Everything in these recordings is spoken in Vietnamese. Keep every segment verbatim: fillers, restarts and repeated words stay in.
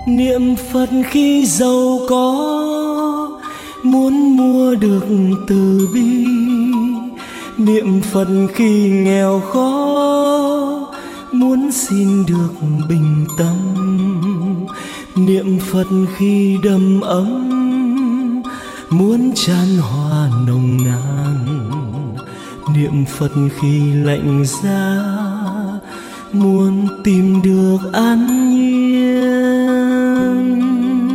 Niệm Phật khi giàu có, muốn mua được từ bi. Niệm Phật khi nghèo khó, muốn xin được bình tâm. Niệm Phật khi đầm ấm, muốn chan hòa nồng nàn. Niệm Phật khi lạnh giá, muốn tìm được an nhiên.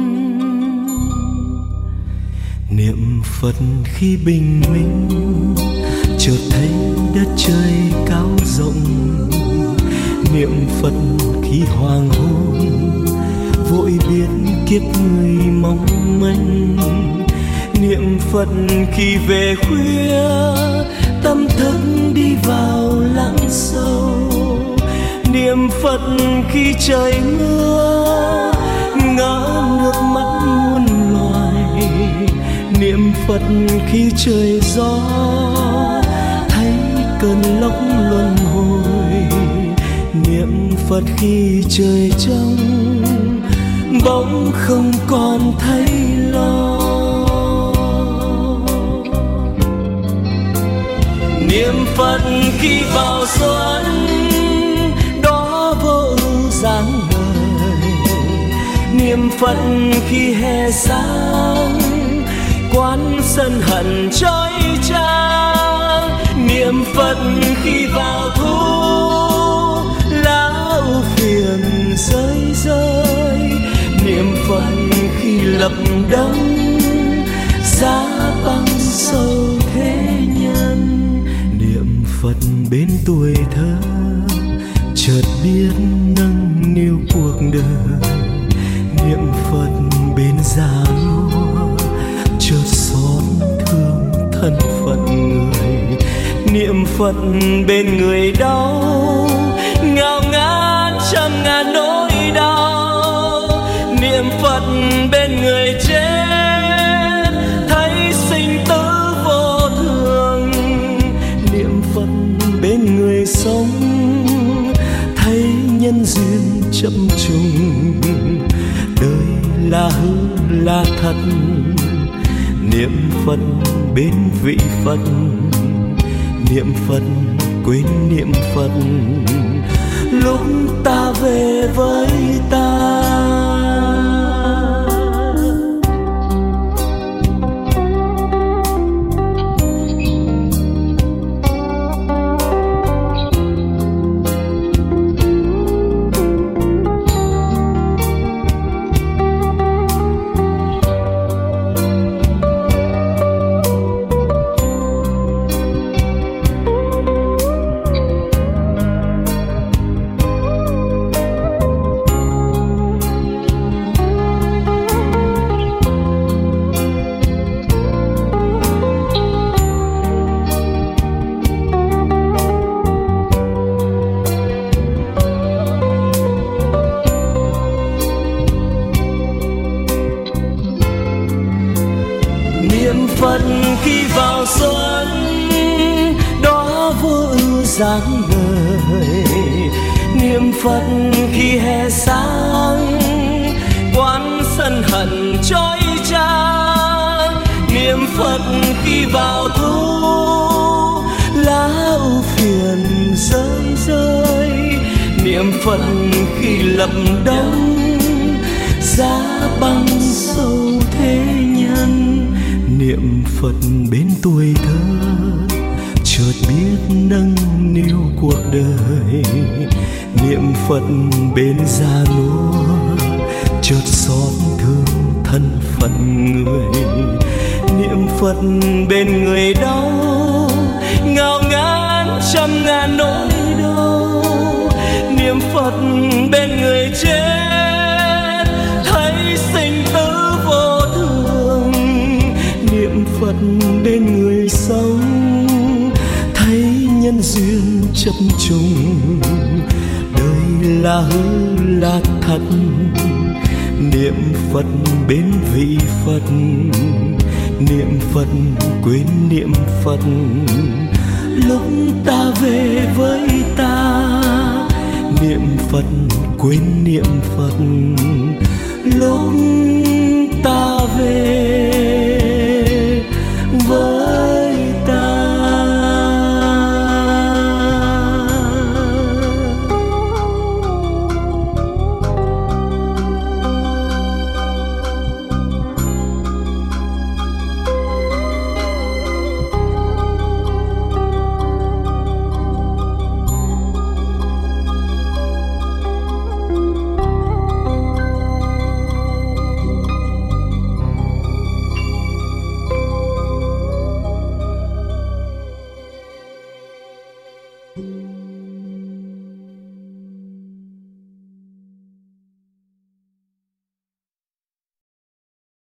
Niệm Phật khi bình minh, chợt thấy đất trời cao rộng. Niệm Phật khi hoàng hôn, vội biết kiếp người mong manh. Niệm Phật khi về khuya, tâm thức đi vào lắng sâu. Niệm Phật khi trời mưa, ngỡ nước mắt muôn loài. Niệm Phật khi trời gió, thấy cơn lốc luân hồi. Niệm Phật khi trời trong, bỗng không còn thấy lo. Niệm Phật khi vào xuân, đó vô ưu dáng người. Niệm Phật khi hè sáng, quán sân hận trói trang. Niệm Phật khi vào thu, lá ưu phiền rơi rơi. Niệm Phật khi lập đông, giá băng sâu thế nhân. Niệm Phật bên tuổi thơ, chợt biết nâng niu cuộc đời. Niệm Phật bên già nua, chợt xót thương thân phận người. Niệm Phật bên người đau, ngao ngán trăm ngàn nỗi đau. Niệm Phật bên người chết, thấy sinh tử vô thường. Niệm Phật bên người sống, thấy nhân duyên chậm trùng. Đời là hư là thật, niệm Phật bên vị Phật. Niệm Phật quên niệm Phật, lúc ta về với ta. Niệm Phật khi vào xuân, đó vô ưu dáng người. Niệm Phật khi hè sáng, quán sân hận trói trang. Niệm Phật khi vào thu, lá ưu phiền rơi rơi. Niệm Phật khi lập đông, giá băng sâu thế nhân. Niệm Phật bên tuổi thơ, chợt biết nâng niu cuộc đời. Niệm Phật bên già nua, chợt xót thương thân phận người. Niệm Phật bên người đau, ngao ngán trăm ngàn nỗi đau. Niệm Phật bên người chết, thấy sinh tử vô thường. Niệm Phật bên người sống, thấy nhân duyên chập trùng. Đời là hư là thật, niệm Phật bên vị Phật. Niệm Phật quên niệm Phật, lúc ta về với ta. niệm Phật quên niệm Phật lúc ta về.